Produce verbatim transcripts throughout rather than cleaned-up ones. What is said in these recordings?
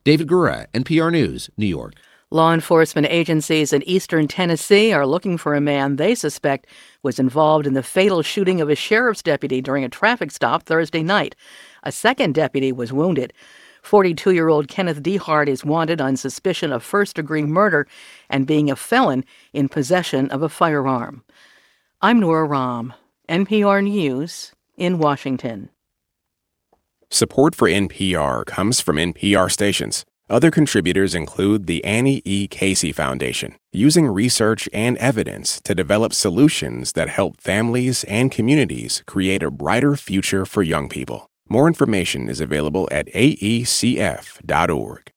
David Gura, N P R News, New York. Law enforcement agencies in eastern Tennessee are looking for a man they suspect was involved in the fatal shooting of a sheriff's deputy during a traffic stop Thursday night. A second deputy was wounded. forty-two-year-old Kenneth Dehart is wanted on suspicion of first-degree murder and being a felon in possession of a firearm. I'm Nora Rahm, N P R News in Washington. Support for N P R comes from N P R stations. Other contributors include the Annie E. Casey Foundation, using research and evidence to develop solutions that help families and communities create a brighter future for young people. More information is available at A E C F dot org.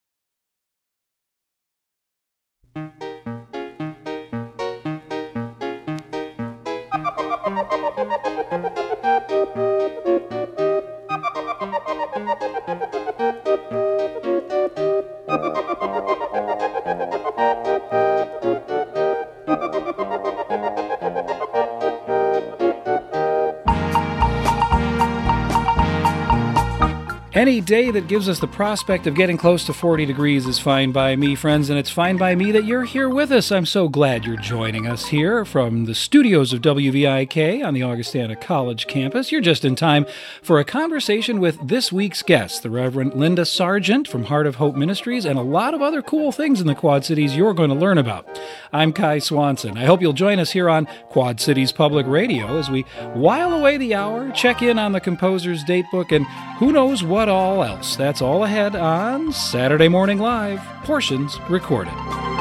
Any day that gives us the prospect of getting close to forty degrees is fine by me, friends, and it's fine by me that you're here with us. I'm so glad you're joining us here from the studios of W V I K on the Augustana College campus. You're just in time for a conversation with this week's guest, the Reverend Linda Sargent from Heart of Hope Ministries, and a lot of other cool things in the Quad Cities you're going to learn about. I'm Kai Swanson. I hope you'll join us here on Quad Cities Public Radio as we while away the hour, check in on the composer's datebook, and who knows what all else. That's all ahead on Saturday Morning Live, portions recorded.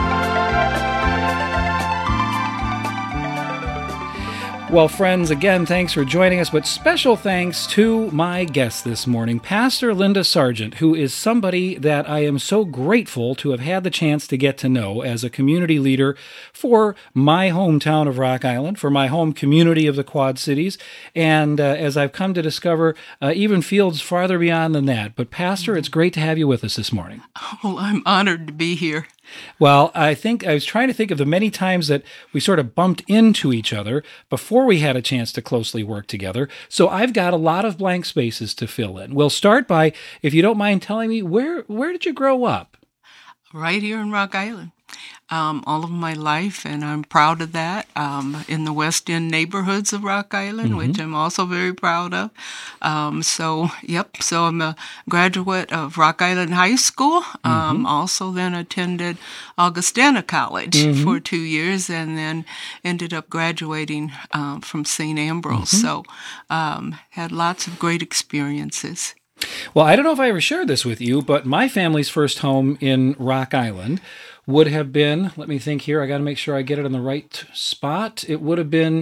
Well, friends, again, thanks for joining us, but special thanks to my guest this morning, Pastor Linda Sargent, who is somebody that I am so grateful to have had the chance to get to know as a community leader for my hometown of Rock Island, for my home community of the Quad Cities, and uh, as I've come to discover, uh, even fields farther beyond than that. But, Pastor, it's great to have you with us this morning. Oh, I'm honored to be here. Well, I think I was trying to think of the many times that we sort of bumped into each other before we had a chance to closely work together. So I've got a lot of blank spaces to fill in. We'll start by, if you don't mind telling me, where where did you grow up? Right here in Rock Island. Um, all of my life, and I'm proud of that, um, in the West End neighborhoods of Rock Island, mm-hmm. which I'm also very proud of. Um, so, yep, so I'm a graduate of Rock Island High School, um, mm-hmm. also then attended Augustana College mm-hmm. for two years, and then ended up graduating um, from Saint Ambrose. Mm-hmm. So, um, had lots of great experiences. Well, I don't know if I ever shared this with you, but my family's first home in Rock Island would have been, let me think here, I got to make sure I get it in the right spot. It would have been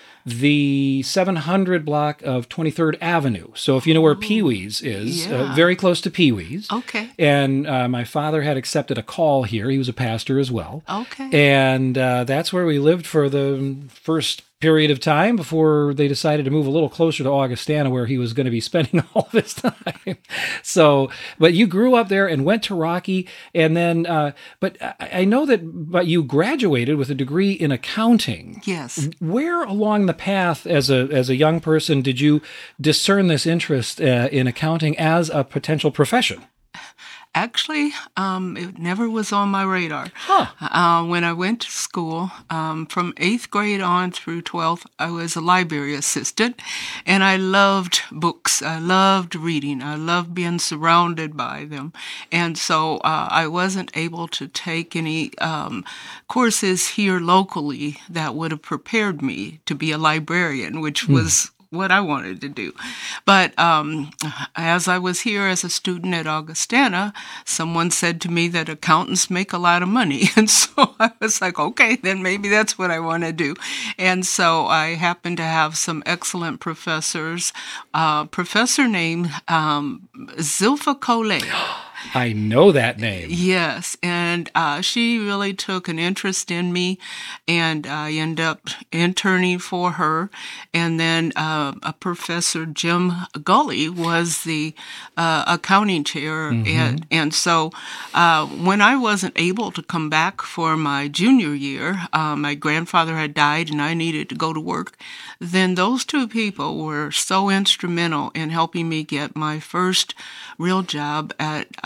the seven hundred block of twenty-third Avenue. So if you know where Pee Wee's is, yeah. uh, very close to Pee Wee's. Okay. And uh, my father had accepted a call here. He was a pastor as well. Okay. And uh, that's where we lived for the first period of time before they decided to move a little closer to Augustana, where he was going to be spending all of his time. So, but you grew up there and went to Rocky, and then, uh, but I, I know that but you graduated with a degree in accounting. Yes. Where along the path as a as a young person did you discern this interest uh, in accounting as a potential profession? Actually, um, it never was on my radar. Huh. Uh, when I went to school, um, from eighth grade on through twelfth, I was a library assistant, and I loved books. I loved reading. I loved being surrounded by them. And so uh, I wasn't able to take any um, courses here locally that would have prepared me to be a librarian, which hmm. was what I wanted to do. But um, as I was here as a student at Augustana, someone said to me that accountants make a lot of money. And so I was like, okay, then maybe that's what I want to do. And so I happened to have some excellent professors. Uh, professor named um, Zilpha Coley. I know that name. Yes, and uh, she really took an interest in me, and I ended up interning for her. And then uh, a Professor Jim Gully was the uh, accounting chair, mm-hmm. and and so uh, when I wasn't able to come back for my junior year, uh, my grandfather had died, and I needed to go to work. Then those two people were so instrumental in helping me get my first real job at Uh,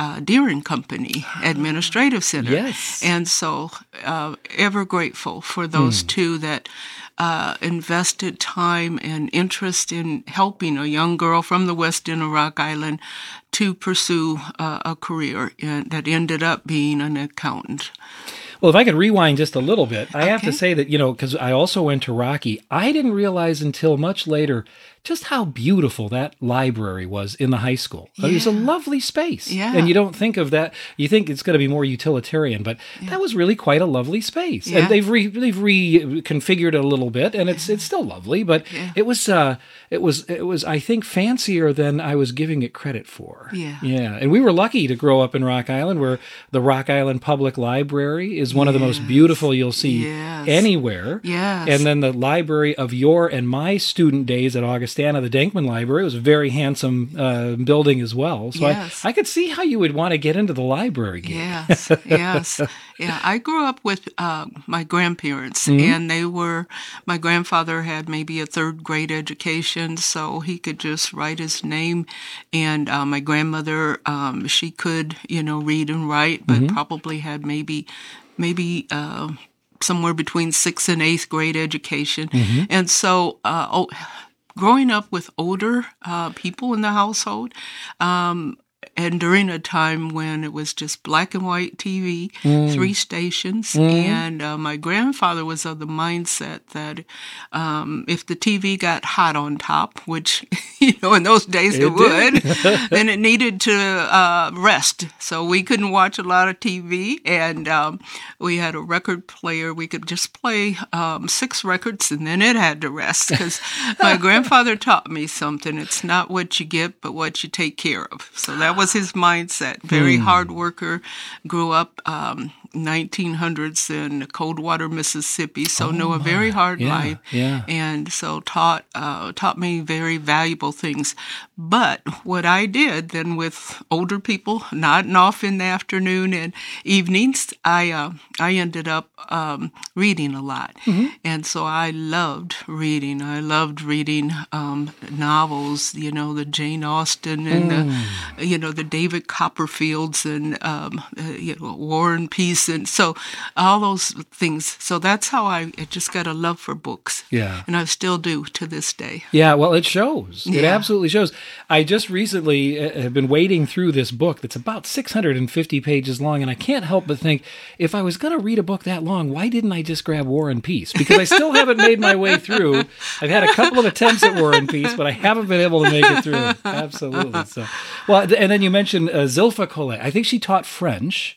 uh, Deere and Company Administrative Center. Yes. And so uh, ever grateful for those Hmm. two that uh, invested time and interest in helping a young girl from the west end of Rock Island to pursue uh, a career in, that ended up being an accountant. Well, if I could rewind just a little bit, I have to Okay. say that, you know, because I also went to Rocky, I didn't realize until much later just how beautiful that library was in the high school. It was a Yeah. lovely space. Yeah. And you don't think of that. You think it's going to be more utilitarian, but that was really quite a lovely space. Yeah. And they've re, they've reconfigured it a little bit, and it's it's still lovely, but Yeah. it was uh it was it was I think fancier than I was giving it credit for. Yeah. Yeah. And we were lucky to grow up in Rock Island, where the Rock Island Public Library is one of the most Yes. beautiful you'll see Yes. anywhere. Yes. And then the library of your and my student days at Augustana, the Denkman Library, was a very handsome uh, building as well. So Yes. I, I could see how you would want to get into the library game. Yes, yes. Yeah, I grew up with uh, my grandparents, Mm-hmm. and they were, my grandfather had maybe a third grade education, so he could just write his name. And uh, my grandmother, um, she could, you know, read and write, but Mm-hmm. probably had maybe, maybe, uh, somewhere between sixth and eighth grade education. Mm-hmm. And so, uh, oh, growing up with older uh, people in the household, um, and during a time when it was just black and white T V, Mm. three stations, and uh, my grandfather was of the mindset that um, if the T V got hot on top, which, you know, in those days it, It would, did. then it needed to uh, rest. So we couldn't watch a lot of T V, and um, we had a record player. We could just play um, six records, and then it had to rest, because my grandfather taught me something. It's not what you get, but what you take care of. So that was his mindset. Very Hmm. hard worker. Grew up um, nineteen hundreds in Coldwater, Mississippi. So knew a very hard Oh, Yeah, life. yeah. And so taught uh, taught me very valuable things. But what I did then with older people nodding off in the afternoon and evenings, I uh, I ended up um, reading a lot. Mm-hmm. And so I loved reading. I loved reading um, novels, you know, the Jane Austen and Mm. the, you know, the David Copperfields and um, uh, you know, War and Peace, and so all those things. So that's how I, I just got a love for books. Yeah. And I still do to this day. Yeah, well, it shows. It Yeah. absolutely shows. I just recently uh, have been wading through this book that's about six hundred fifty pages long, and I can't help but think, if I was going to read a book that long, why didn't I just grab War and Peace? Because I still haven't made my way through. I've had a couple of attempts at War and Peace, but I haven't been able to make it through. Absolutely. So, well, th- and then you mentioned uh, Zilpha Collet. I think she taught French.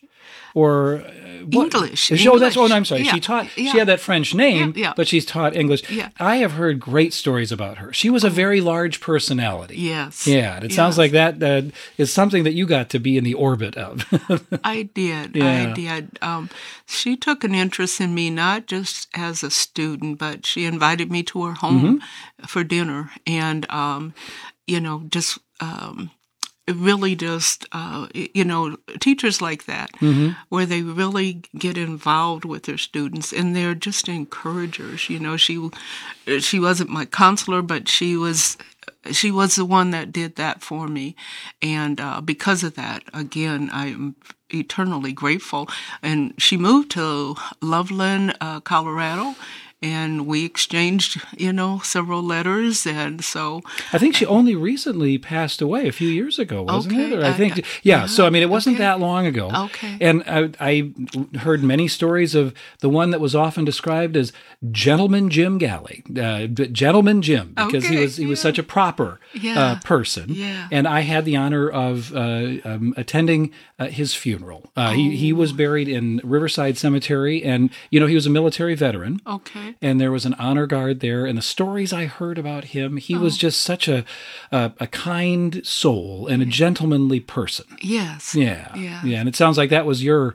Or uh, what? English, Oh, that's. Oh, English. no, I'm sorry. Yeah, She taught. She yeah. had that French name, Yeah, yeah. but she's taught English. Yeah. I have heard great stories about her. She was a very large personality. Yes. Yeah, and it sounds Yes. like that uh, is something that you got to be in the orbit of. I did. Yeah. I did. Um, she took an interest in me, not just as a student, but she invited me to her home Mm-hmm. for dinner. And, um, you know, just um, it really just, uh, you know, teachers like that, Mm-hmm. where they really get involved with their students, and they're just encouragers. You know, she she wasn't my counselor, but she was she was the one that did that for me. And uh, because of that, again, I'm eternally grateful. And she moved to Loveland, uh, Colorado, and we exchanged, you know, several letters. And so, I think she only recently passed away a few years ago, wasn't Okay, it? Or I uh, think, yeah. yeah. So I mean, it wasn't Okay. that long ago. Okay. And I, I heard many stories of the one that was often described as Gentleman Jim Galley, uh, Gentleman Jim, because he Okay, was he was yeah. such a proper uh, Yeah. person. Yeah. And I had the honor of uh, um, attending uh, his funeral. Uh, he he Oh. was buried in Riverside Cemetery, and you know he was a military veteran. okay. And there was an honor guard there, and the stories I heard about him, he was just such a, a a kind soul and a gentlemanly person. Yes. Yeah, Yeah. yeah, and it sounds like that was your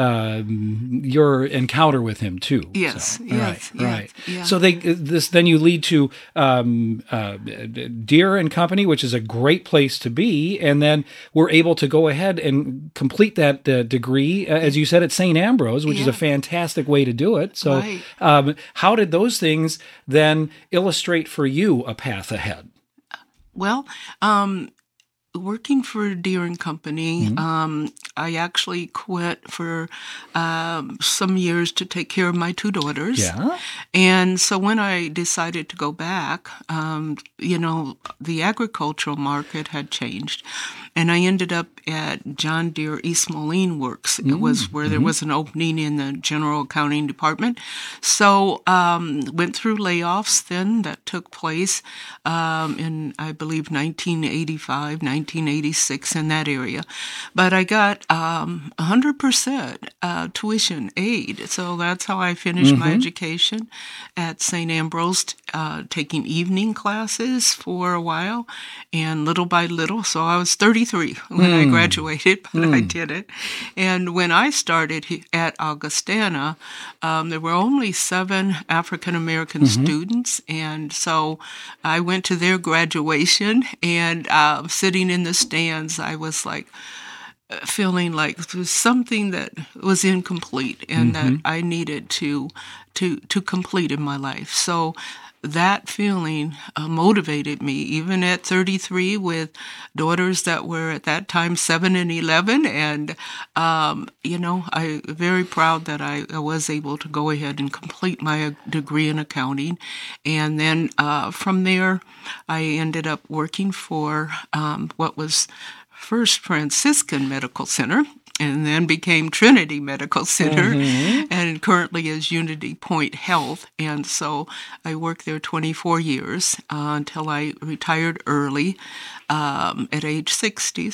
um, your encounter with him too. Yes, So, yes, right, yes, right. yeah. So they this then you lead to um, uh, Deere and Company, which is a great place to be, and then we're able to go ahead and complete that uh, degree, uh, as you said, at Saint Ambrose, which is a Yeah. fantastic way to do it. So, Right. um, how did those things then illustrate for you a path ahead? Well, um, working for Deere and Company, mm-hmm. um, I actually quit for um, some years to take care of my two daughters. Yeah. And so when I decided to go back, um, you know, the agricultural market had changed. And I ended up at John Deere East Moline Works. It was where there was an opening in the general accounting department. So um, went through layoffs then that took place um, in, I believe, nineteen eighty-five, nineteen eighty-six, in that area. But I got um, one hundred percent uh, tuition aid. So that's how I finished mm-hmm. my education at Saint Ambrose, uh, taking evening classes for a while, and little by little. So I was thirty-three when mm. I graduated, but mm. I did it. And when I started at Augustana, um, there were only seven African-American mm-hmm. students. And so I went to their graduation, and uh, sitting in the stands, I was like, feeling like there was something that was incomplete and mm-hmm. that I needed to to to complete in my life. So that feeling uh, motivated me, even at thirty-three, with daughters that were at that time seven and eleven. And, um, you know, I'm very proud that I, I was able to go ahead and complete my degree in accounting. And then uh, from there, I ended up working for um, what was First Franciscan Medical Center, and then became Trinity Medical Center, mm-hmm. and currently is Unity Point Health. And so I worked there twenty-four years uh, until I retired early um, at age sixty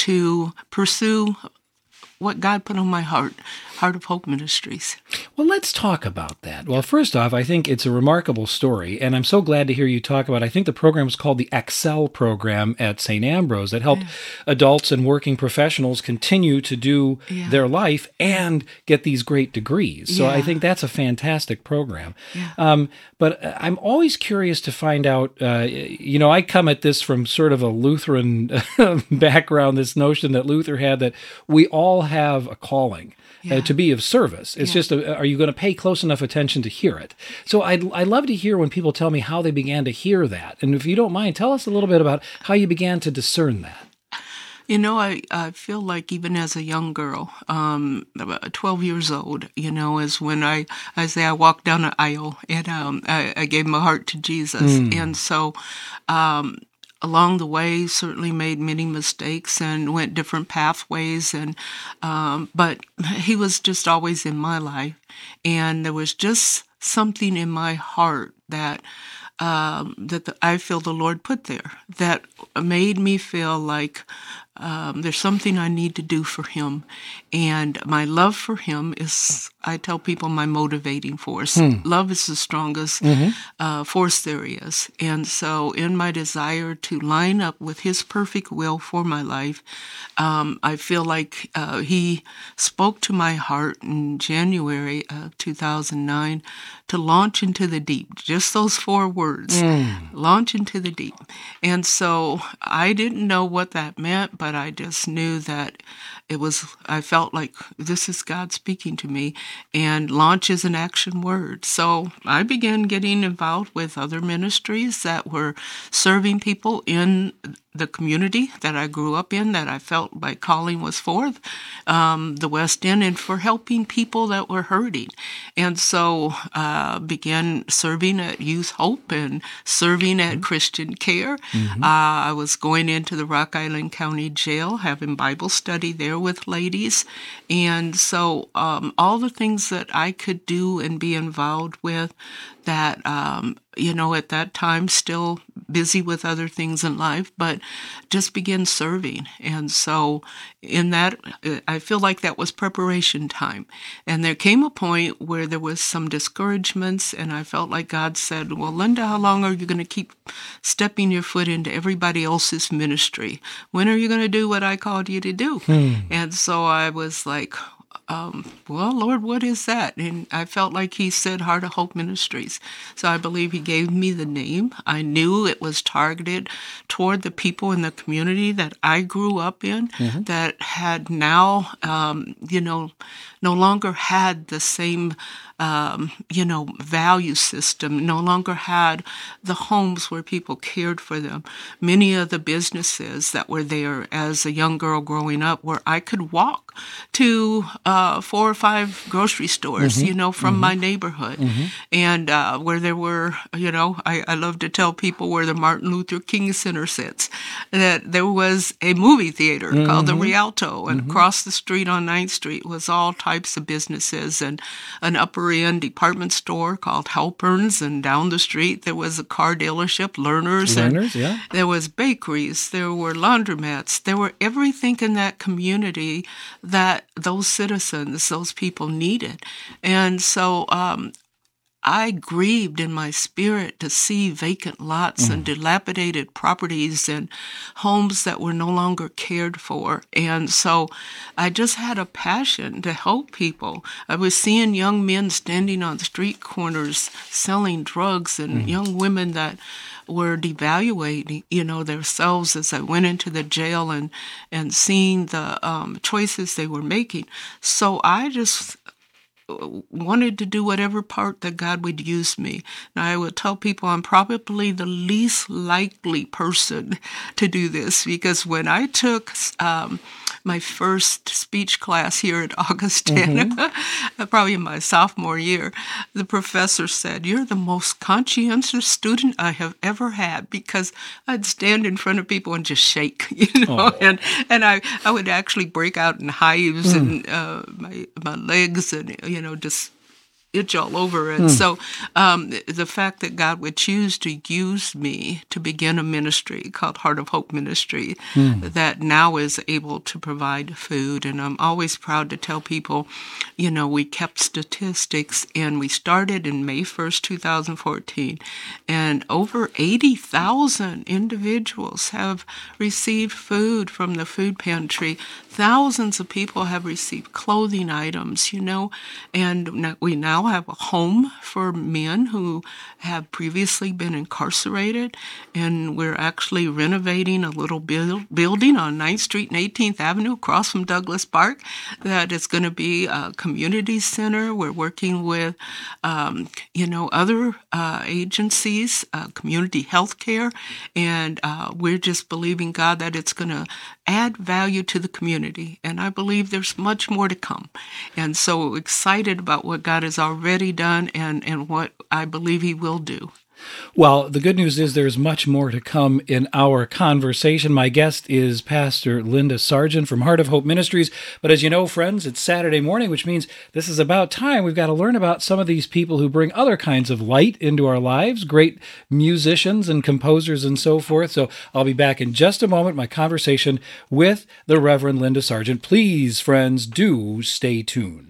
to pursue what God put on my heart, Heart of Hope Ministries. Well, let's talk about that. Well, first off, I think it's a remarkable story, and I'm so glad to hear you talk about it. I think the program was called the Excel program at Saint Ambrose that helped yeah. adults and working professionals continue to do yeah. their life and get these great degrees. So yeah. I think that's a fantastic program. Yeah. Um, but I'm always curious to find out, uh, you know, I come at this from sort of a Lutheran background, this notion that Luther had that we all have a calling. Yeah. Uh, to be of service. It's yeah. just, a, are you going to pay close enough attention to hear it? So I'd, I love to hear when people tell me how they began to hear that. And if you don't mind, tell us a little bit about how you began to discern that. You know, I, I feel like even as a young girl, um, about twelve years old, you know, is when I, I say I walked down an aisle and um, I, I gave my heart to Jesus. Mm. And so, um, along the way, certainly made many mistakes and went different pathways, and um, but he was just always in my life, and there was just something in my heart that um, that the, I feel the Lord put there that made me feel like um, there's something I need to do for Him, and my love for Him is, I tell people, my motivating force. Hmm. Love is the strongest mm-hmm. uh, force there is, and so in my desire to line up with His perfect will for my life, um, I feel like uh, He spoke to my heart in January of two thousand nine to launch into the deep. Just those four words, mm. launch into the deep. And so I didn't know what that meant, but I just knew that it was, I felt like this is God speaking to me, and launch is an action word. So I began getting involved with other ministries that were serving people in the community that I grew up in, that I felt my calling was for, um, the West End, and for helping people that were hurting. And so uh, began serving at Youth Hope and serving at mm-hmm. Christian Care. Mm-hmm. Uh, I was going into the Rock Island County Jail, having Bible study there with ladies. And so um, all the things that I could do and be involved with that, um, you know, at that time still busy with other things in life, but just began serving. And so in that, I feel like that was preparation time. And there came a point where there was some discouragements, and I felt like God said, well, Linda, how long are you going to keep stepping your foot into everybody else's ministry? When are you going to do what I called you to do? Hmm. And so I was like, um, well, Lord, what is that? And I felt like he said Heart of Hope Ministries. So I believe he gave me the name. I knew it was targeted toward the people in the community that I grew up in, mm-hmm. that had now, um, you know, no longer had the same, um, you know, value system, no longer had the homes where people cared for them. Many of the businesses that were there as a young girl growing up, where I could walk to uh, four or five grocery stores, mm-hmm. you know, from mm-hmm. my neighborhood. Mm-hmm. And uh, where there were, you know, I, I love to tell people where the Martin Luther King Center sits, that there was a movie theater mm-hmm. called the Rialto, and mm-hmm. across the street on ninth Street was all types of businesses, and an upper-end department store called Halperns, and down the street there was a car dealership, Lerner's, Lerner's, and yeah. there was bakeries, there were laundromats, there were everything in that community that those citizens, those people needed. And so um, I grieved in my spirit to see vacant lots mm. and dilapidated properties and homes that were no longer cared for. And so I just had a passion to help people. I was seeing young men standing on street corners selling drugs, and mm. young women that were devaluating, you know, themselves as I went into the jail, and, and seeing the um, choices they were making. So I just wanted to do whatever part that God would use me. Now, I would tell people I'm probably the least likely person to do this, because when I took um, my first speech class here at Augustana, mm-hmm. probably in my sophomore year, the professor said, "You're the most conscientious student I have ever had," because I'd stand in front of people and just shake, you know, oh. and and I, I would actually break out in hives mm. and uh, my my legs, and you know, just itch all over. And mm. so um, the fact that God would choose to use me to begin a ministry called Heart of Hope Ministry mm. that now is able to provide food. And I'm always proud to tell people, you know, we kept statistics, and we started in May first, two thousand fourteen, and over eighty thousand individuals have received food from the food pantry. Thousands of people have received clothing items, you know, and we now have a home for men who have previously been incarcerated, and we're actually renovating a little build, building on ninth Street and eighteenth Avenue across from Douglas Park that is going to be a community center. We're working with, um, you know, other uh, agencies, uh, community health care, and uh, we're just believing God that it's going to add value to the community. And I believe there's much more to come. And so excited about what God has already done, and, and what I believe he will do. Well, the good news is there's much more to come in our conversation. My guest is Pastor Linda Sargent from Heart of Hope Ministries. But as you know, friends, it's Saturday morning, which means this is about time. We've got to learn about some of these people who bring other kinds of light into our lives, great musicians and composers and so forth. So I'll be back in just a moment, my conversation with the Reverend Linda Sargent. Please, friends, do stay tuned.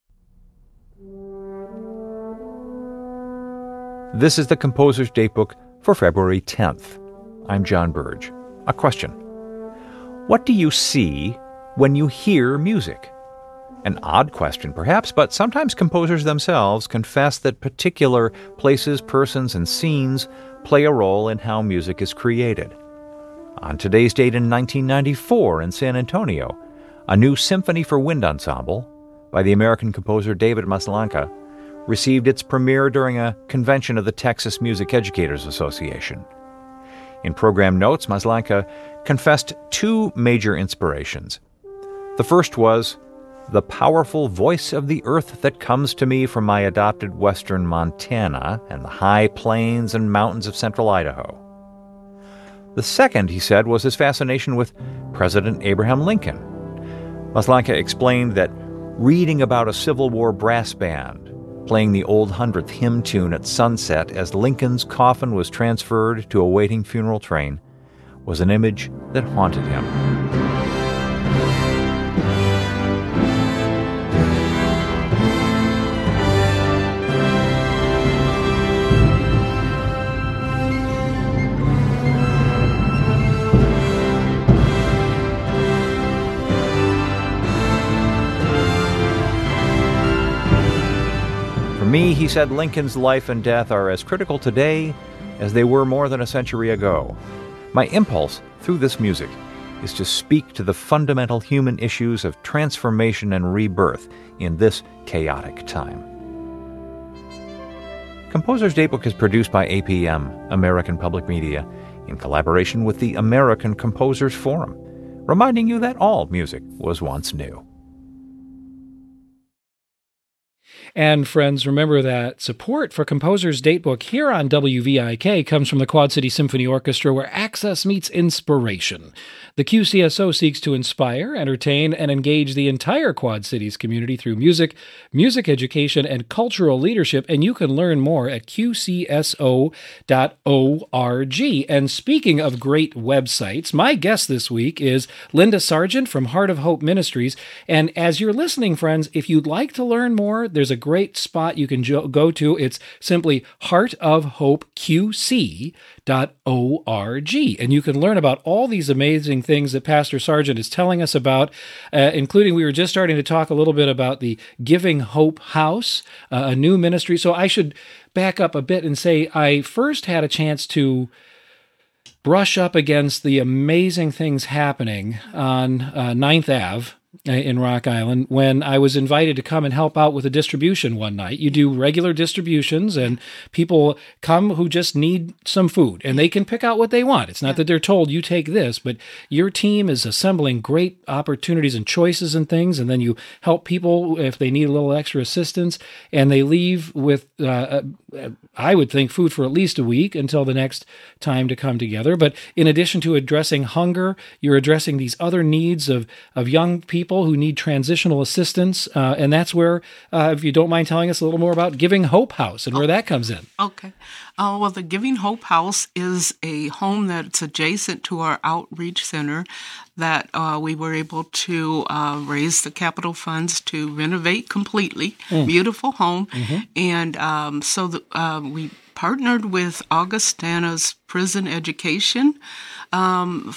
This is the Composer's Datebook for February tenth. I'm John Burge. A question. What do you see when you hear music? An odd question, perhaps, but sometimes composers themselves confess that particular places, persons, and scenes play a role in how music is created. On today's date in nineteen ninety-four in San Antonio, a new symphony for wind ensemble by the American composer David Maslanka received its premiere during a convention of the Texas Music Educators Association. In program notes, Maslanka confessed two major inspirations. The first was the powerful voice of the earth that comes to me from my adopted western Montana and the high plains and mountains of central Idaho. The second, he said, was his fascination with President Abraham Lincoln. Maslanka explained that reading about a Civil War brass band playing the Old Hundredth hymn tune at sunset as Lincoln's coffin was transferred to a waiting funeral train was an image that haunted him. me, he said, Lincoln's life and death are as critical today as they were more than a century ago. My impulse through this music is to speak to the fundamental human issues of transformation and rebirth in this chaotic time. Composer's Datebook is produced by A P M, American Public Media, in collaboration with the American Composers Forum, reminding you that all music was once new. And friends, remember that support for Composer's Datebook here on W V I K comes from the Quad City Symphony Orchestra, where access meets inspiration. The Q C S O seeks to inspire, entertain, and engage the entire Quad Cities community through music, music education, and cultural leadership, and you can learn more at q c s o dot org. And speaking of great websites, my guest this week is Linda Sargent from Heart of Hope Ministries, and as you're listening, friends, if you'd like to learn more, there's a great spot you can jo- go to. It's simply heart of hope q c dot org, and you can learn about all these amazing things that Pastor Sargent is telling us about, uh, including we were just starting to talk a little bit about the Giving Hope House, uh, a new ministry. So I should back up a bit and say I first had a chance to brush up against the amazing things happening on uh, ninth Avenue in Rock Island when I was invited to come and help out with a distribution one night. You do regular distributions, and people come who just need some food, and they can pick out what they want. It's not that they're told, you take this, but your team is assembling great opportunities and choices and things, and then you help people if they need a little extra assistance, and they leave with, uh, I would think, food for at least a week until the next time to come together. But in addition to addressing hunger, you're addressing these other needs of, of young people People who need transitional assistance, uh, and that's where, uh, if you don't mind telling us a little more about Giving Hope House and where that comes in. Okay. Uh, well, the Giving Hope House is a home that's adjacent to our outreach center that uh, we were able to uh, raise the capital funds to renovate completely. Mm. Beautiful home. Mm-hmm. And um, so the, uh, we partnered with Augustana's Prison Education. Um,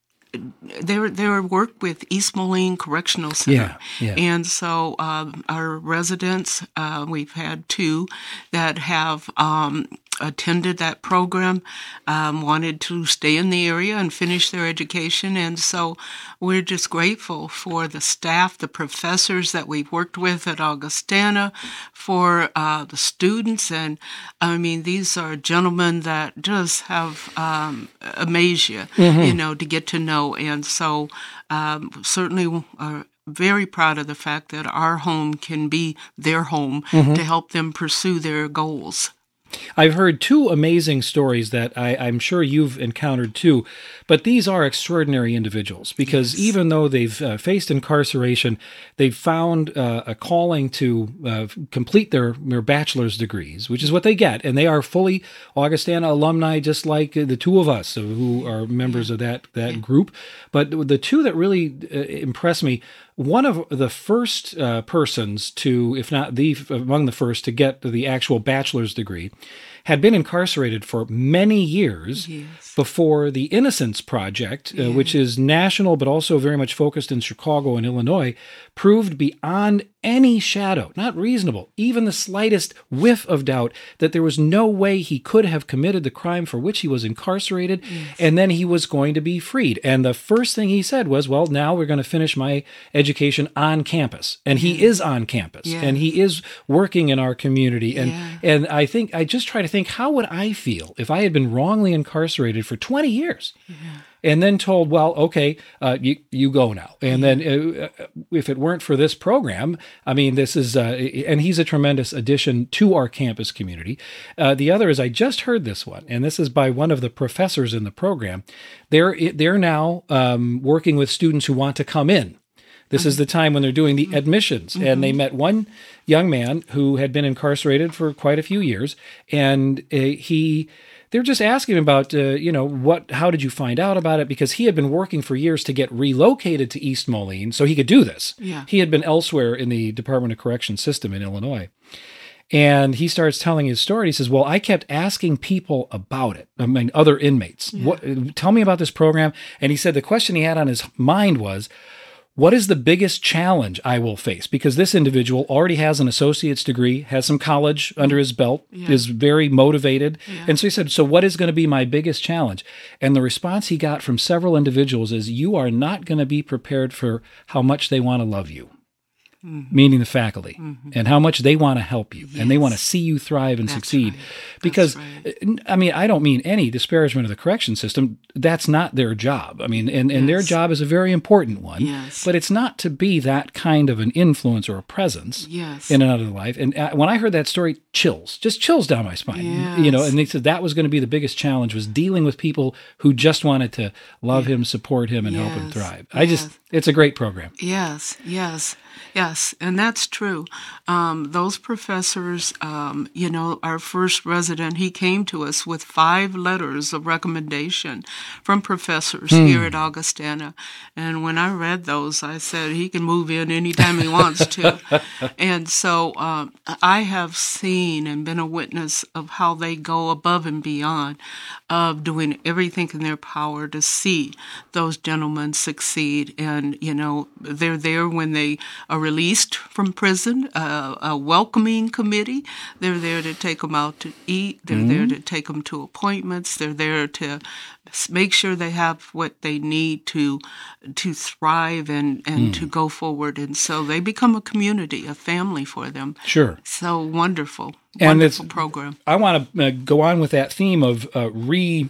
They were, they were worked with East Moline Correctional Center. Yeah, yeah. And so um, our residents, uh, we've had two that have um, attended that program, um, wanted to stay in the area and finish their education. And so we're just grateful for the staff, the professors that we've worked with at Augustana, for uh, the students. And I mean, these are gentlemen that just have um, amazed you, mm-hmm. you know, to get to know. And so um, certainly are very proud of the fact that our home can be their home mm-hmm. to help them pursue their goals. I've heard two amazing stories that I, I'm sure you've encountered too, but these are extraordinary individuals because yes. even though they've uh, faced incarceration, they've found uh, a calling to uh, complete their, their bachelor's degrees, which is what they get, and they are fully Augustana alumni, just like the two of us who are members of that, that group. But the two that really uh, impressed me, one of the first uh, persons to, if not the among the first, to get the actual bachelor's degree, had been incarcerated for many years yes. before the Innocence Project, uh, yeah. which is national but also very much focused in Chicago and Illinois, proved beyond any shadow, not reasonable, even the slightest whiff of doubt, that there was no way he could have committed the crime for which he was incarcerated, yes. and then he was going to be freed. And the first thing he said was, well, now we're going to finish my education on campus. And he yeah. is on campus, yes. and he is working in our community. And, yeah. and I think, I just try to think, how would I feel if I had been wrongly incarcerated for twenty years? Yeah. And then told, well, okay, uh, you you go now. And then uh, if it weren't for this program, I mean, this is, uh, and he's a tremendous addition to our campus community. Uh, the other is, I just heard this one, and this is by one of the professors in the program. They're, they're now um, working with students who want to come in. This is the time when they're doing the admissions. Mm-hmm. And they met one young man who had been incarcerated for quite a few years, and uh, he... They're just asking him about, uh, you know, what, how did you find out about it? Because he had been working for years to get relocated to East Moline so he could do this. Yeah. He had been elsewhere in the Department of Corrections system in Illinois. And he starts telling his story. He says, well, I kept asking people about it. I mean, other inmates. Yeah. What, tell me about this program. And he said the question he had on his mind was, what is the biggest challenge I will face? Because this individual already has an associate's degree, has some college under his belt, Yeah. is very motivated. Yeah. And so he said, so what is going to be my biggest challenge? And the response he got from several individuals is, you are not going to be prepared for how much they want to love you. Mm-hmm. Meaning the faculty, mm-hmm. and how much they want to help you, yes. and they want to see you thrive and That's succeed. Right. Because, right. I mean, I don't mean any disparagement of the correction system. That's not their job. I mean, and, and yes. their job is a very important one, yes. but it's not to be that kind of an influence or a presence yes. in another life. And when I heard that story, chills, just chills down my spine. Yes. You know, and they said that was going to be the biggest challenge, was dealing with people who just wanted to love yeah. him, support him, and yes. help him thrive. Yes. I just, it's a great program. Yes, yes. Yes, and that's true. Um, those professors, um, you know, our first resident, he came to us with five letters of recommendation from professors hmm. here at Augustana. And when I read those, I said, he can move in anytime he wants to. And so um, I have seen and been a witness of how they go above and beyond of doing everything in their power to see those gentlemen succeed. And, you know, they're there when they are released from prison, uh, a welcoming committee. They're there to take them out to eat. They're mm-hmm. there to take them to appointments. They're there to make sure they have what they need to to thrive and, and mm. to go forward. And so they become a community, a family for them. Sure. So wonderful, and wonderful program. I want to uh, go on with that theme of uh, re-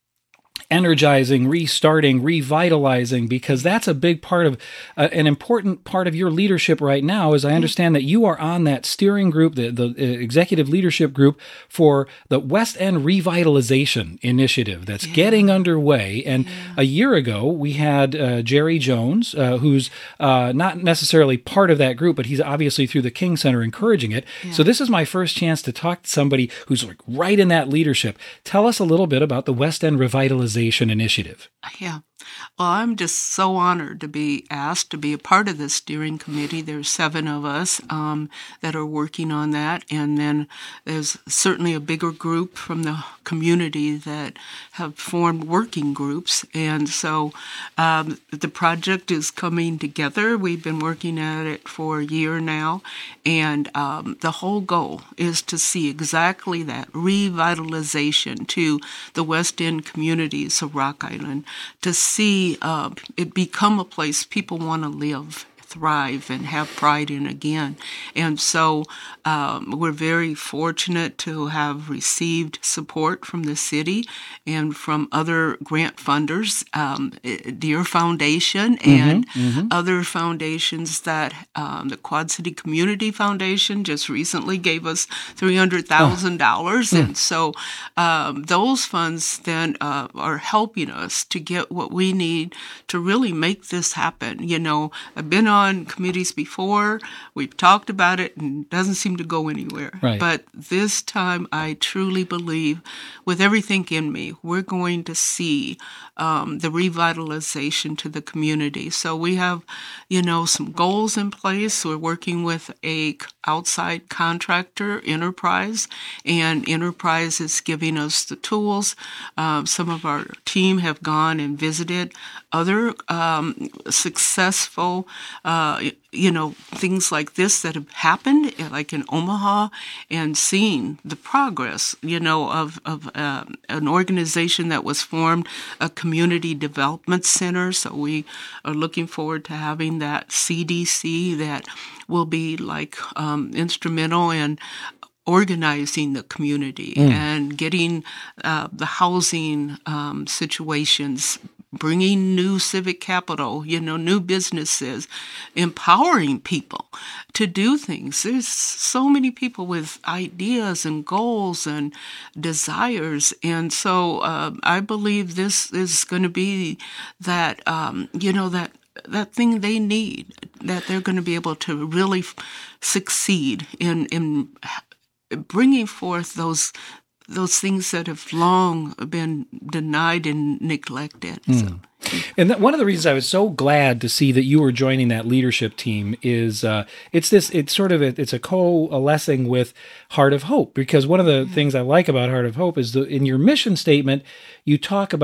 energizing, restarting, revitalizing, because that's a big part of, uh, an important part of your leadership right now, is I understand that you are on that steering group, the, the executive leadership group for the West End Revitalization Initiative that's yeah. getting underway. And yeah. a year ago, we had uh, Jerry Jones, uh, who's uh, not necessarily part of that group, but he's obviously through the King Center encouraging it. Yeah. So this is my first chance to talk to somebody who's like right in that leadership. Tell us a little bit about the West End Revitalization Initiative. Yeah. Well, I'm just so honored to be asked to be a part of this steering committee. There's seven of us um, that are working on that. And then there's certainly a bigger group from the community that have formed working groups. And so um, the project is coming together. We've been working at it for a year now. And um, the whole goal is to see exactly that revitalization to the West End communities of Rock Island, to see uh, it become a place people want to live, thrive, and have pride in again. And so um, we're very fortunate to have received support from the city and from other grant funders, um, Deer Foundation and mm-hmm, mm-hmm. other foundations that um, the Quad City Community Foundation just recently gave us three hundred thousand dollars. Oh. And so um, those funds then uh, are helping us to get what we need to really make this happen. You know, I've been on committees before, we've talked about it, and it doesn't seem to go anywhere. Right. But this time, I truly believe, with everything in me, we're going to see um, the revitalization to the community. So we have, you know, some goals in place. We're working with a outside contractor, Enterprise, and Enterprise is giving us the tools. Um, some of our team have gone and visited other um, successful uh, you know, things like this that have happened, like in Omaha, and seeing the progress, you know, of, of uh, an organization that was formed, a community development center. So we are looking forward to having that C D C that will be like um, instrumental in organizing the community mm. and getting uh, the housing um, situations, bringing new civic capital, you know, new businesses, empowering people to do things. There's so many people with ideas and goals and desires. And so uh, I believe this is going to be that, um, you know, that that thing they need, that they're going to be able to really f- succeed in, in bringing forth those those things that have long been denied and neglected. Mm. So. And that, one of the reasons I was so glad to see that you were joining that leadership team is uh, it's this, it's sort of, a, it's a coalescing with Heart of Hope, because one of the yeah. things I like about Heart of Hope is the, in your mission statement, you talk about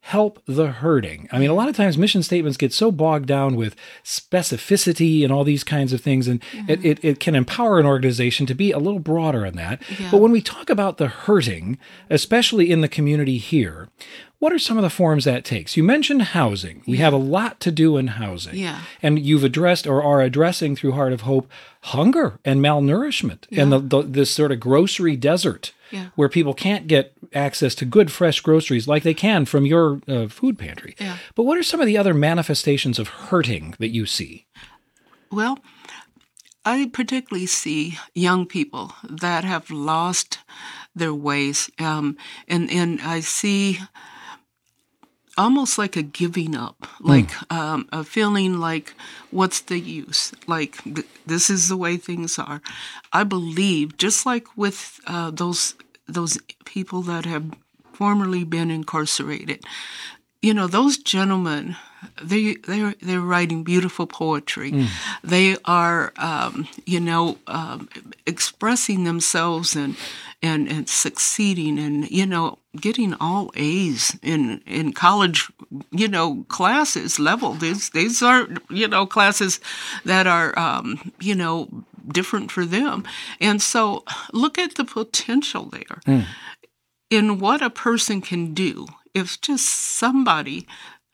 help the hurting. I mean, a lot of times mission statements get so bogged down with specificity and all these kinds of things, and mm-hmm. it, it, it can empower an organization to be a little broader in that. Yeah. But when we talk about the hurting, especially in the community here, what are some of the forms that takes? You mentioned housing. We yeah. have a lot to do in housing. Yeah. And you've addressed or are addressing through Heart of Hope hunger and malnourishment yeah. and the, the, this sort of grocery desert yeah. where people can't get access to good, fresh groceries like they can from your uh, food pantry. Yeah. But what are some of the other manifestations of hurting that you see? Well, I particularly see young people that have lost their ways. Um, and, and I see almost like a giving up, like mm. um, a feeling like, what's the use? Like, th- this is the way things are. I believe, just like with uh, those those people that have formerly been incarcerated, you know, those gentlemen, they they're they're writing beautiful poetry. Mm. They are, um, you know, um, expressing themselves and and and succeeding, and you know, getting all A's in in college, you know, classes level. These these are you know classes that are um, you know different for them, and so look at the potential there mm. in what a person can do if just somebody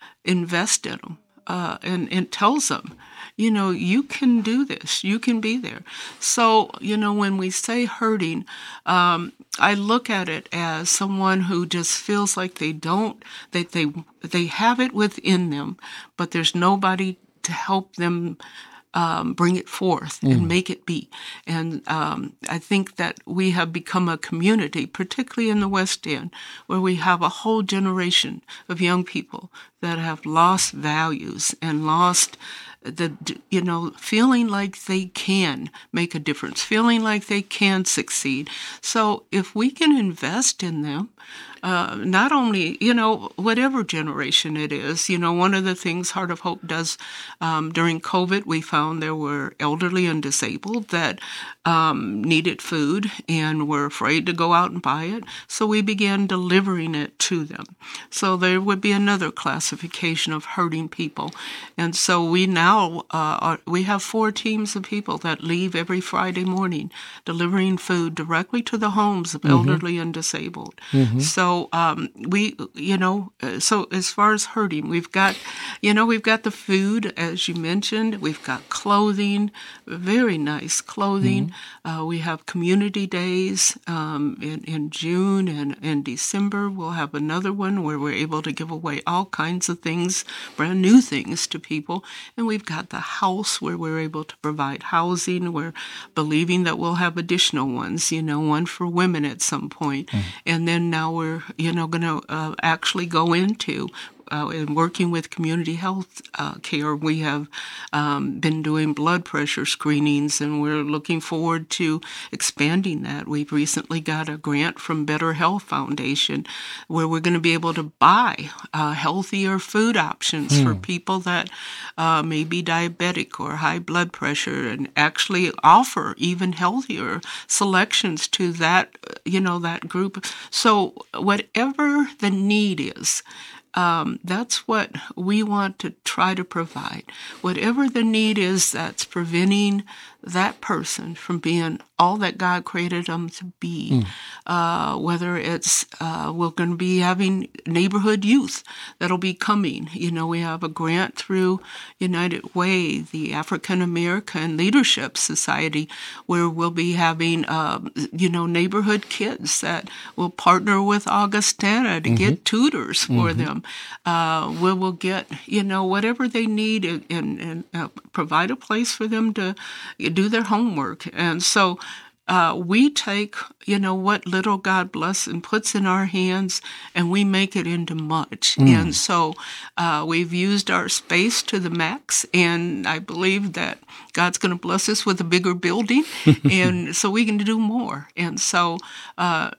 invest in them uh, and, and tells them, you know, you can do this, you can be there. So, you know, when we say hurting, um, I look at it as someone who just feels like they don't, that they, they have it within them, but there's nobody to help them Um, bring it forth mm. and make it be. And um, I think that we have become a community, particularly in the West End, where we have a whole generation of young people that have lost values and lost the, you know, feeling like they can make a difference, feeling like they can succeed. So if we can invest in them, uh, not only, you know, whatever generation it is, you know, one of the things Heart of Hope does um, during COVID, we found there were elderly and disabled that um, needed food and were afraid to go out and buy it. So we began delivering it to them. So there would be another classification of hurting people. And so we now, uh, are, we have four teams of people that leave every Friday morning delivering food directly to the homes of mm-hmm. elderly and disabled. Mm-hmm. So um, we, you know, so as far as hurting, we've got, you know, we've got the food, as you mentioned. We've got clothing, very nice clothing. Mm-hmm. Uh, we have community days um, in, in June and in December. We'll have another one where we're able to give away all kinds of things, brand new things to people. And we've got the house where we're able to provide housing. We're believing that we'll have additional ones, you know, one for women at some point. Mm-hmm. And then now we're, you know, going to uh, actually go into Uh, in working with community health uh, care, we have um, been doing blood pressure screenings, and we're looking forward to expanding that. We've recently got a grant from Better Health Foundation where we're going to be able to buy uh, healthier food options mm. for people that uh, may be diabetic or high blood pressure, and actually offer even healthier selections to that, you know, that group. So whatever the need is, Um, that's what we want to try to provide. Whatever the need is that's preventing that person from being all that God created them to be, mm. uh, whether it's uh, we're going to be having neighborhood youth that'll be coming. You know, we have a grant through United Way, the African American Leadership Society, where we'll be having, uh, you know, neighborhood kids that will partner with Augustana to mm-hmm. get tutors for mm-hmm. them. Uh, we will get, you know, whatever they need and, and, and uh, provide a place for them to do their homework. And so uh, we take, you know, what little God bless and puts in our hands, and we make it into much. Mm. And so uh, we've used our space to the max, and I believe that God's going to bless us with a bigger building, and so we can do more. And so uh,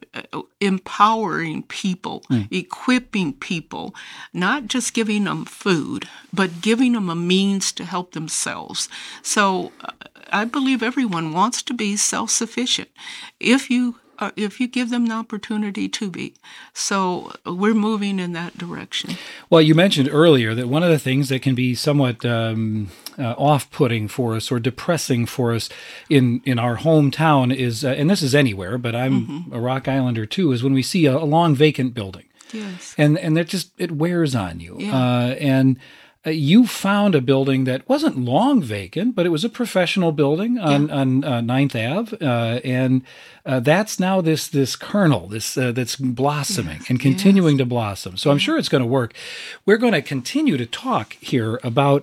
empowering people, mm. equipping people, not just giving them food, but giving them a means to help themselves. So uh, I believe everyone wants to be self-sufficient. If you uh, if you give them the opportunity to be. So we're moving in that direction. Well, you mentioned earlier that one of the things that can be somewhat um, uh, off-putting for us or depressing for us in, in our hometown is, uh, and this is anywhere, but I'm mm-hmm. a Rock Islander too, is when we see a, a long vacant building. Yes. And and that just, it wears on you. Yeah. Uh, and uh, you found a building that wasn't long vacant, but it was a professional building on, yeah. on uh, ninth Avenue. Uh, and uh, that's now this this kernel this uh, that's blossoming yes. and continuing yes. to blossom. So I'm sure it's going to work. We're going to continue to talk here about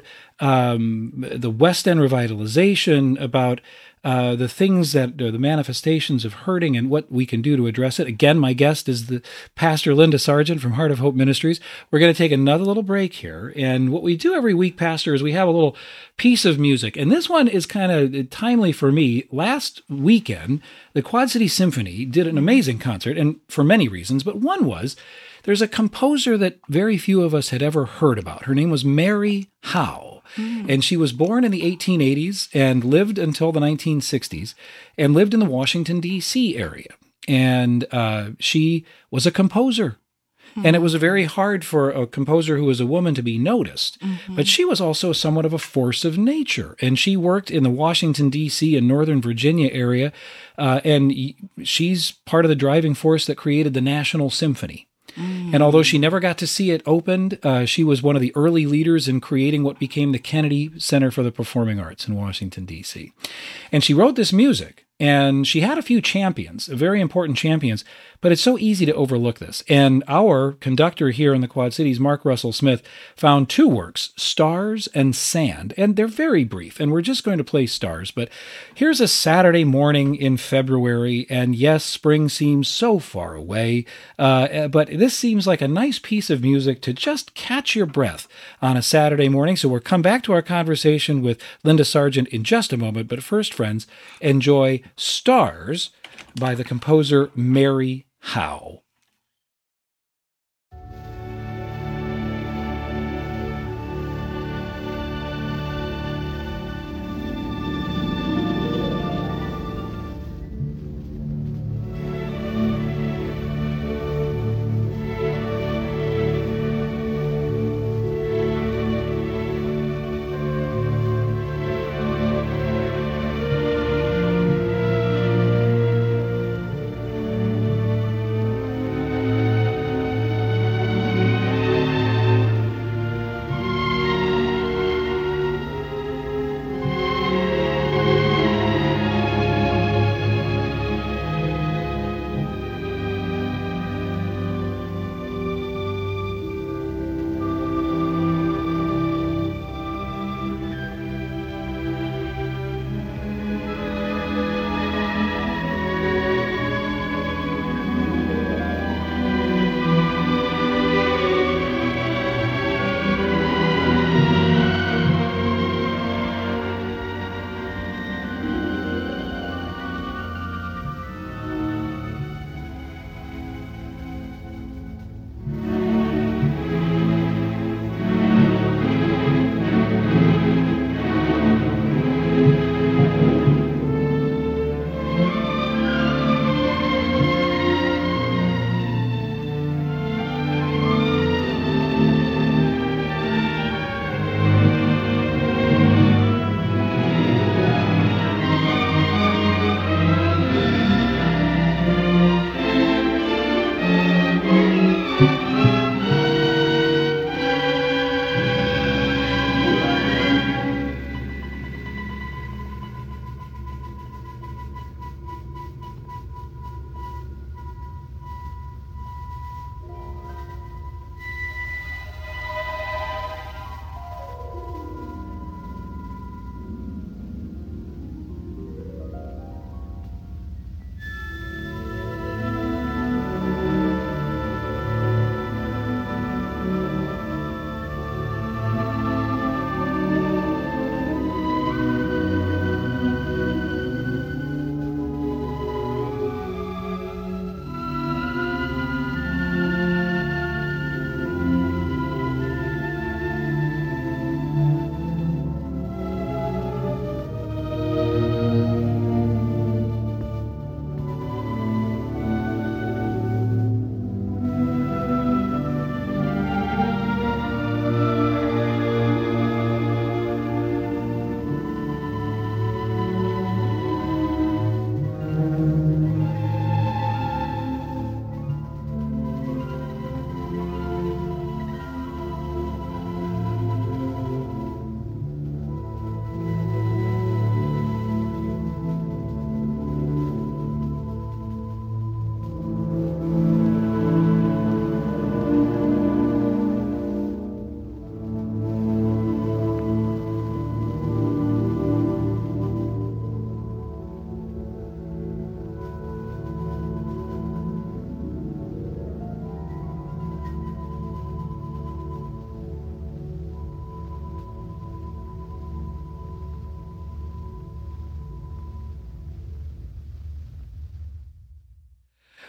um, the West End revitalization, about Uh, the things that are the manifestations of hurting and what we can do to address it. Again, my guest is the Pastor Linda Sargent from Heart of Hope Ministries. We're going to take another little break here. And what we do every week, Pastor, is we have a little piece of music. And this one is kind of timely for me. Last weekend, the Quad City Symphony did an amazing concert, and for many reasons, but one was there's a composer that very few of us had ever heard about. Her name was Mary Howe. Mm. And she was born in the eighteen eighties and lived until the nineteen sixties and lived in the Washington, D C area. And uh, she was a composer. Mm. And it was very hard for a composer who was a woman to be noticed. Mm-hmm. But she was also somewhat of a force of nature. And she worked in the Washington, D C and Northern Virginia area. Uh, and she's part of the driving force that created the National Symphony. Mm. And although she never got to see it opened, uh, she was one of the early leaders in creating what became the Kennedy Center for the Performing Arts in Washington, D C. And she wrote this music, and she had a few champions, very important champions, but it's so easy to overlook this. And our conductor here in the Quad Cities, Mark Russell Smith, found two works, Stars and Sand, and they're very brief, and we're just going to play Stars. But here's a Saturday morning in February, and yes, spring seems so far away, uh, but this seems like a nice piece of music to just catch your breath on a Saturday morning. So we'll come back to our conversation with Linda Sargent in just a moment, but first, friends, enjoy Stars by the composer Mary Howe.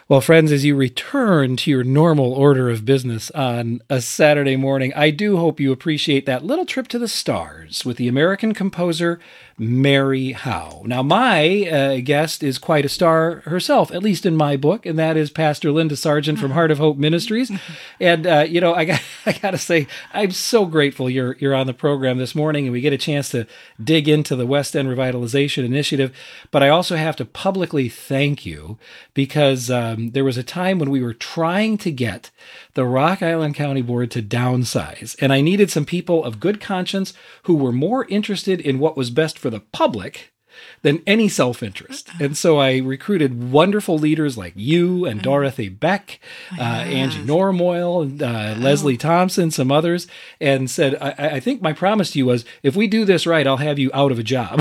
Well, friends, as you return to your normal order of business on a Saturday morning, I do hope you appreciate that little trip to the stars with the American composer Mary Howe. Now, my uh, guest is quite a star herself, at least in my book, and that is Pastor Linda Sargent from Heart of Hope Ministries. And, uh, you know, I got, I got to say, I'm so grateful you're, you're on the program this morning and we get a chance to dig into the West End Revitalization Initiative. But I also have to publicly thank you because um, there was a time when we were trying to get the Rock Island County Board to downsize, and I needed some people of good conscience who were more interested in what was best for the public than any self-interest. And so I recruited wonderful leaders like you and Dorothy Beck, uh, Angie Normoyle, uh, Leslie Thompson, some others, and said, I, I think my promise to you was, if we do this right, I'll have you out of a job.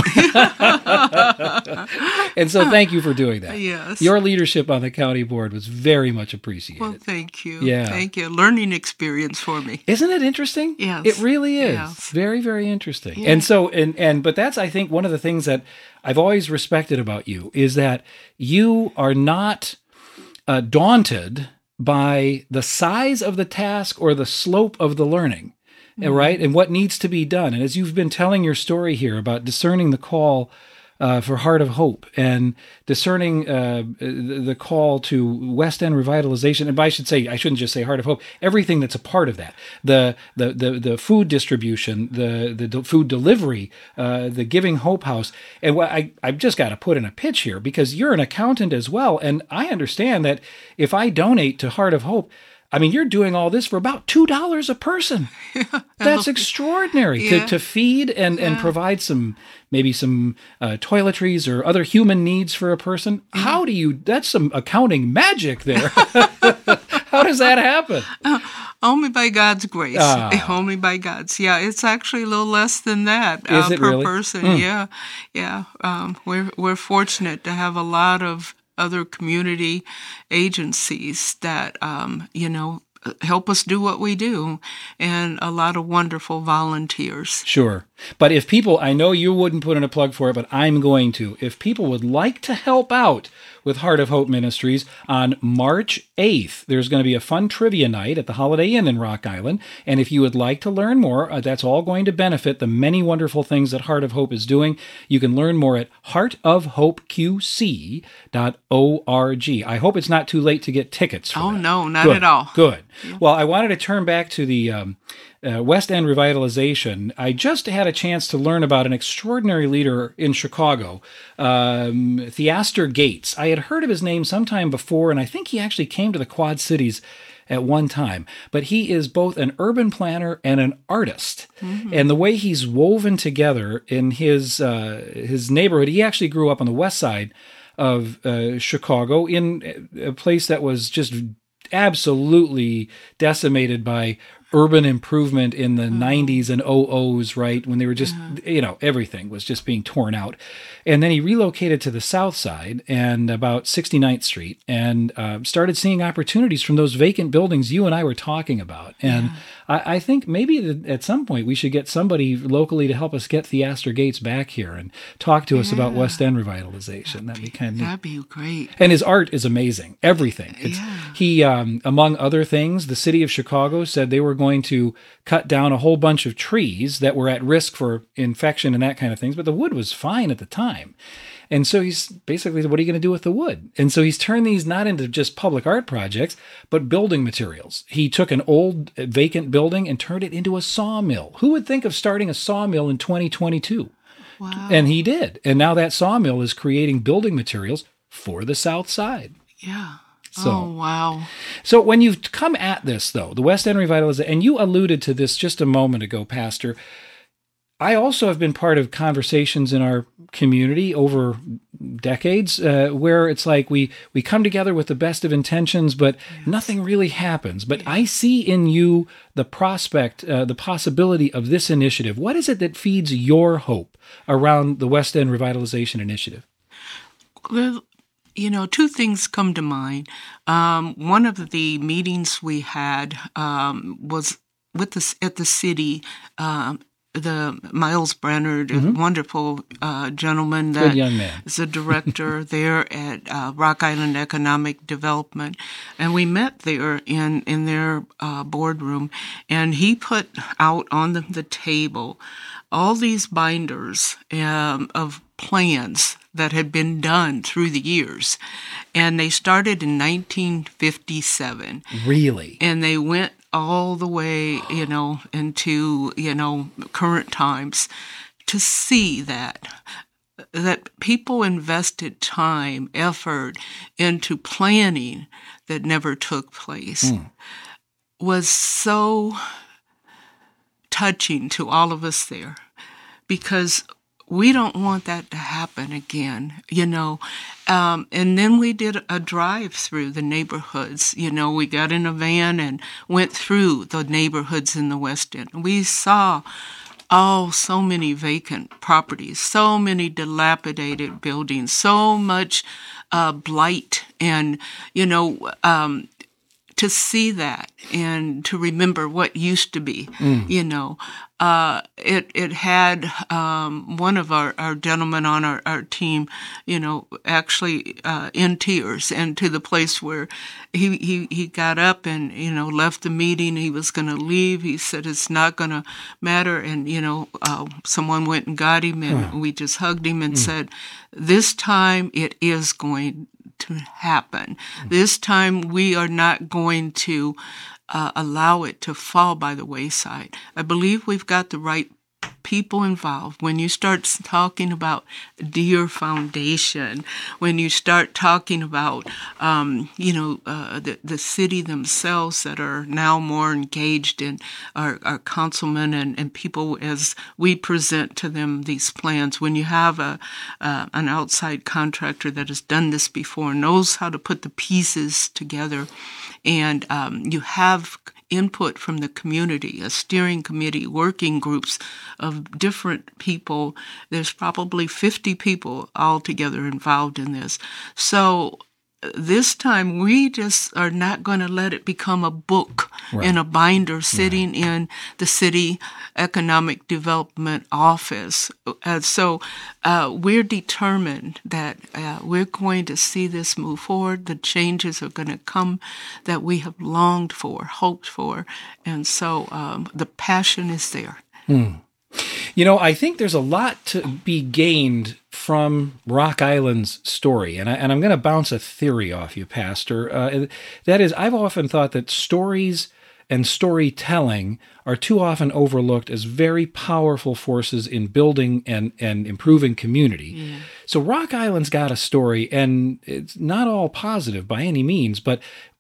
And so thank you for doing that. Yes. Your leadership on the county board was very much appreciated. Well, thank you. Yeah. Thank you. Learning experience for me. Isn't it interesting? Yes. It really is. Yes. Very, very interesting. Yeah. And so, and, and, but that's, I think, one of the things that I've always respected about you is that you are not uh, daunted by the size of the task or the slope of the learning, mm-hmm. right? And what needs to be done. And as you've been telling your story here about discerning the call Uh, for Heart of Hope and discerning uh, the call to West End revitalization. And I should say, I shouldn't just say Heart of Hope, everything that's a part of that. The the the, the food distribution, the, the de- food delivery, uh, the Giving Hope House. And what I, I've just got to put in a pitch here because you're an accountant as well. And I understand that if I donate to Heart of Hope, I mean, you're doing all this for about two dollars a person. Yeah, that's extraordinary yeah. to, to feed and, yeah. and provide some, maybe some uh, toiletries or other human needs for a person. Mm. How do you, that's some accounting magic there. How does that happen? Uh, only by God's grace. Ah. Only by God's. Yeah, it's actually a little less than that Is uh, it per really? person. Mm. Yeah, yeah. Um, we're we're fortunate to have a lot of other community agencies that, um, you know, help us do what we do, and a lot of wonderful volunteers. Sure. But if people, I know you wouldn't put in a plug for it, but I'm going to. If people would like to help out with Heart of Hope Ministries on March eighth, there's going to be a fun trivia night at the Holiday Inn in Rock Island. And if you would like to learn more, uh, that's all going to benefit the many wonderful things that Heart of Hope is doing. You can learn more at heart of hope q c dot org. I hope it's not too late to get tickets for Oh, that. no, not Good. at all. Good. Yeah. Well, I wanted to turn back to the um, uh, West End revitalization. I just had a chance to learn about an extraordinary leader in Chicago, um, Theaster Gates. I had heard of his name sometime before, and I think he actually came to the Quad Cities at one time. But he is both an urban planner and an artist. Mm-hmm. And the way he's woven together in his uh, his neighborhood, he actually grew up on the west side of uh, Chicago in a place that was just absolutely decimated by urban improvement in the mm. nineties and oh ohs, right? When they were just, yeah. you know, everything was just being torn out. And then he relocated to the south side and about sixty-ninth Street and uh, started seeing opportunities from those vacant buildings you and I were talking about. And yeah. I, I think maybe that at some point we should get somebody locally to help us get Theaster Gates back here and talk to us yeah. about West End revitalization. That'd, that'd be kind of That'd be great. And his art is amazing. Everything. It's, yeah. He, um, among other things, the city of Chicago said they were going to cut down a whole bunch of trees that were at risk for infection and that kind of things, but the wood was fine at the time. And so he's basically said, what are you going to do with the wood? And so he's turned these not into just public art projects, but building materials. He took an old vacant building and turned it into a sawmill. Who would think of starting a sawmill in twenty twenty-two? Wow. And he did. And now that sawmill is creating building materials for the South Side. Yeah. So, oh, wow. So when you've come at this, though, the West End revitalization, and you alluded to this just a moment ago, Pastor, I also have been part of conversations in our community over decades uh, where it's like we, we come together with the best of intentions, but yes. nothing really happens. But I see in you the prospect, uh, the possibility of this initiative. What is it that feeds your hope around the West End Revitalization Initiative? Well, you know, two things come to mind. Um, one of the meetings we had um, was with the, at the city um, the Miles Brannard, Mm-hmm. a wonderful uh, gentleman Good that young man. is a director there at uh, Rock Island Economic Development. And we met there in, in their uh, boardroom, and he put out on the, the table all these binders um, of plans that had been done through the years. And they started in nineteen fifty-seven. Really? And they went all the way, you know, into, you know, current times to see that that people invested time, effort into planning that never took place mm. was so touching to all of us there, because we don't want that to happen again, you know. Um, and then we did a drive through the neighborhoods. You know, we got in a van and went through the neighborhoods in the West End. We saw, oh, so many vacant properties, so many dilapidated buildings, so much uh, blight. And, you know, um, to see that and to remember what used to be, mm. you know, uh, it it had um, one of our, our gentlemen on our, our team, you know, actually uh, in tears, and to the place where he, he, he got up and, you know, left the meeting. He was going to leave. He said, it's not going to matter. And, you know, uh, someone went and got him, and huh. we just hugged him and mm. said, this time it is going to happen. This time we are not going to uh, allow it to fall by the wayside. I believe we've got the right people involved. When you start talking about Deer Foundation, when you start talking about, um, you know, uh, the, the city themselves that are now more engaged in our, our councilmen and, and people as we present to them these plans, when you have a uh, an outside contractor that has done this before, knows how to put the pieces together, and um, you have input from the community, a steering committee, working groups of different people. There's probably fifty people altogether involved in this. So this time we just are not going to let it become a book right. in a binder sitting right. in the city economic development office. Uh, so uh, we're determined that uh, we're going to see this move forward. The changes are going to come that we have longed for, hoped for. And so um, the passion is there. Hmm. You know, I think there's a lot to be gained from Rock Island's story, and, I, and I'm going to bounce a theory off you, Pastor. Uh, that is, I've often thought that stories and storytelling are too often overlooked as very powerful forces in building and, and improving community. Yeah. So Rock Island's got a story, and it's not all positive by any means, but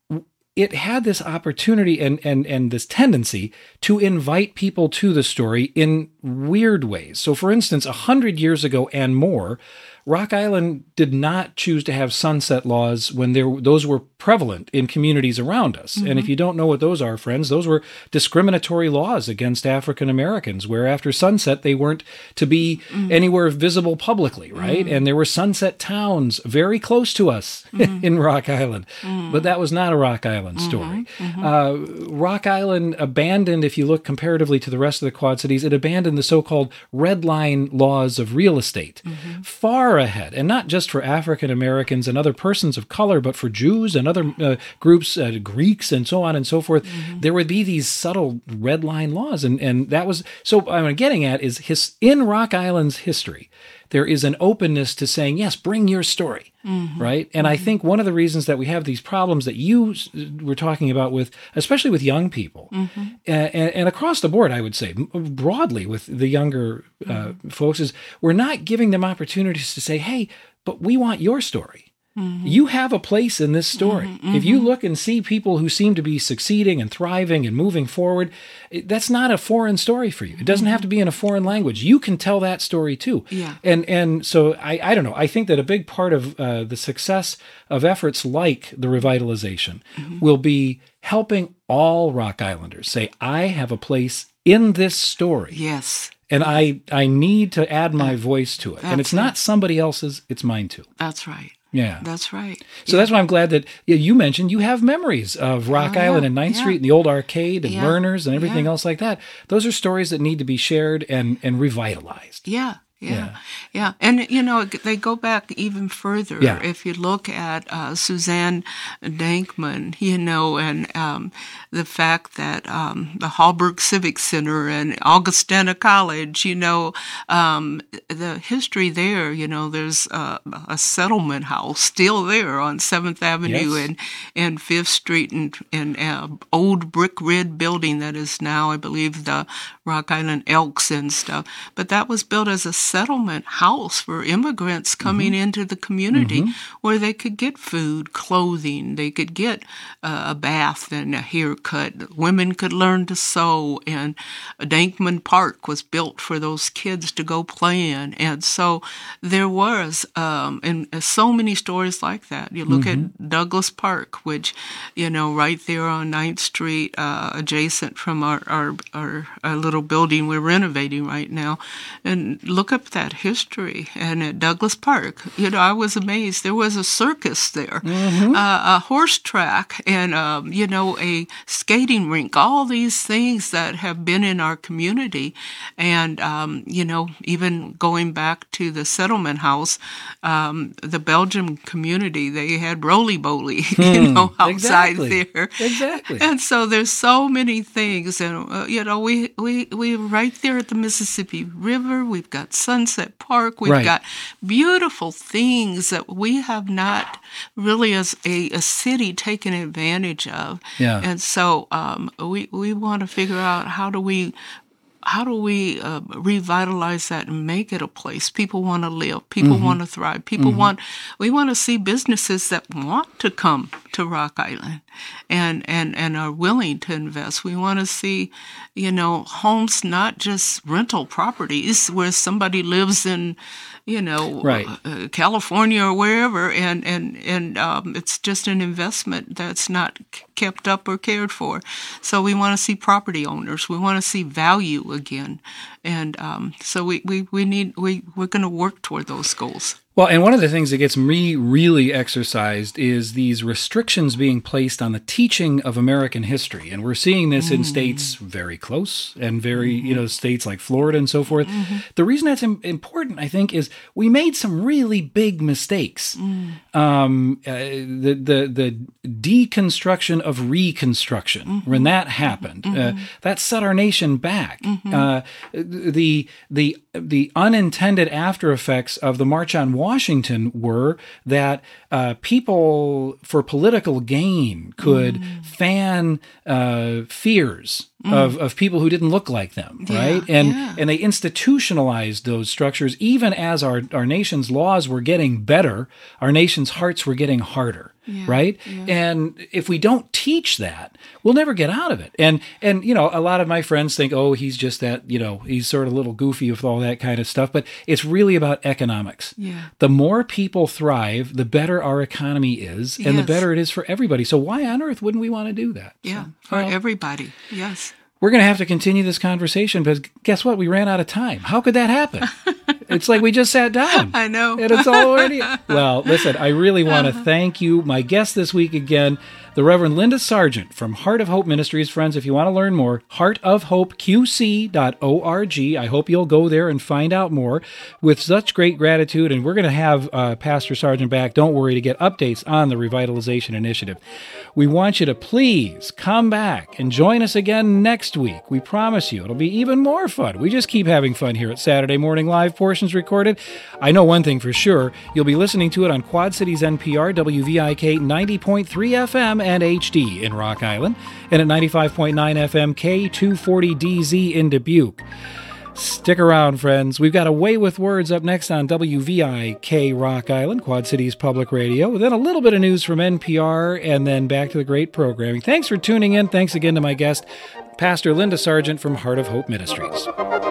it had this opportunity and, and, and this tendency to invite people to the story in weird ways. So, for instance, a hundred years ago and more, Rock Island did not choose to have sunset laws when there those were prevalent in communities around us. Mm-hmm. And if you don't know what those are, friends, those were discriminatory laws against African Americans, where after sunset they weren't to be mm-hmm. anywhere visible publicly, right? Mm-hmm. And there were sunset towns very close to us mm-hmm. in Rock Island. Mm-hmm. But that was not a Rock Island story. Mm-hmm. Uh, Rock Island abandoned, if you look comparatively to the rest of the Quad Cities, it abandoned the so-called red line laws of real estate. Mm-hmm. Far ahead, and not just for African Americans and other persons of color, but for Jews and other uh, groups, uh, Greeks and so on and so forth. Mm-hmm. There would be these subtle red line laws, and, and that was, so what I'm getting at is his, in Rock Island's history, there is an openness to saying, yes, bring your story, mm-hmm. right? And mm-hmm. I think one of the reasons that we have these problems that you were talking about with, especially with young people, mm-hmm. and, and across the board, I would say, broadly with the younger uh, mm-hmm. folks, is we're not giving them opportunities to say, hey, but we want your story. Mm-hmm. You have a place in this story. Mm-hmm, mm-hmm. If you look and see people who seem to be succeeding and thriving and moving forward, it, that's not a foreign story for you. It doesn't mm-hmm. have to be in a foreign language. You can tell that story too. Yeah. And and so I, I don't know. I think that a big part of uh, the success of efforts like the revitalization mm-hmm. will be helping all Rock Islanders say, I have a place in this story. Yes. And I, I need to add my voice to it. That's and it's not it. somebody else's, it's mine too. That's right. Yeah. That's right. So yeah. that's why I'm glad that yeah, you mentioned you have memories of Rock Oh, yeah. Island and ninth Yeah. Street and the old arcade and Yeah. Learners and everything Yeah. else like that. Those are stories that need to be shared and, and revitalized. Yeah. Yeah, Yeah. yeah, and you know they go back even further. Yeah. If you look at uh, Suzanne Dankman, you know, and um, the fact that um, the Hallberg Civic Center and Augustana College, you know, um, the history there. You know, there's uh, a settlement house still there on Seventh Avenue Yes. and and Fifth Street, and and uh, old brick red building that is now, I believe, the Rock Island Elks and stuff. But that was built as a settlement house for immigrants coming mm-hmm. into the community mm-hmm. where they could get food, clothing, they could get uh, a bath and a haircut. Women could learn to sew, and Dankman Park was built for those kids to go play in. And so there was, um, and so many stories like that. You look mm-hmm. at Douglas Park, which, you know, right there on ninth Street, uh, adjacent from our, our, our, our little building we're renovating right now, and look up that history. And at Douglas Park, you know, I was amazed. There was a circus there, mm-hmm. uh, a horse track, and, um, you know, a skating rink, all these things that have been in our community. And, um, you know, even going back to the settlement house, um, the Belgian community, they had roly-boly, hmm, you know, outside exactly. there. Exactly. And so there's so many things. And, uh, you know, we, we, we're right there at the Mississippi River. We've got Sunset Park. We've right. got beautiful things that we have not really as a, a city taken advantage of. Yeah. And so um, we, we want to figure out how do we How do we uh, revitalize that and make it a place people want to live, people mm-hmm. want to thrive, people mm-hmm. want, we want to see businesses that want to come to Rock Island and, and, and are willing to invest. We want to see, you know, homes, not just rental properties where somebody lives in, you know, right. uh, California or wherever, and and and um, it's just an investment that's not kept up or cared for. So we want to see property owners. We want to see value again, and um, so we, we, we need we we're going to work toward those goals. Well, and one of the things that gets me really exercised is these restrictions being placed on the teaching of American history. And we're seeing this mm. in states very close and very, mm-hmm. you know, states like Florida and so forth. Mm-hmm. The reason that's im- important, I think, is we made some really big mistakes. Mm. Um, uh, the, the, the deconstruction of Reconstruction, mm-hmm. when that happened, mm-hmm. uh, that set our nation back. Mm-hmm. Uh, the, the, the unintended after effects of the March on Washington were that uh, people, for political gain, could mm. fan uh, fears mm. of, of people who didn't look like them, yeah, right? And yeah. and they institutionalized those structures, even as our, our nation's laws were getting better, our nation's hearts were getting harder. Yeah, right? Yeah. And if we don't teach that, we'll never get out of it. And, and, you know, a lot of my friends think, oh, he's just that, you know, he's sort of a little goofy with all that kind of stuff. But it's really about economics. Yeah. The more people thrive, the better our economy is, and yes. the better it is for everybody. So why on earth wouldn't we want to do that? Yeah, so, for well, everybody. Yes. We're going to have to continue this conversation because guess what? We ran out of time. How could that happen? It's like we just sat down. I know. And it's all already. Well, listen, I really want to thank you. My guest this week again, the Reverend Linda Sargent from Heart of Hope Ministries. Friends, if you want to learn more, heart of hope q c dot org. I hope you'll go there and find out more with such great gratitude. And we're going to have uh, Pastor Sargent back, don't worry, to get updates on the Revitalization Initiative. We want you to please come back and join us again next week. We promise you it'll be even more fun. We just keep having fun here at Saturday Morning Live, portions recorded. I know one thing for sure. You'll be listening to it on Quad Cities N P R, W V I K ninety point three F M, and H D in Rock Island, and at ninety-five point nine F M K two forty D Z in Dubuque. Stick around, friends. We've got A Way with Words up next on W V I K Rock Island, Quad Cities Public Radio. Then a little bit of news from N P R, and then back to the great programming. Thanks for tuning in. Thanks again to my guest, Pastor Linda Sargent from Heart of Hope Ministries.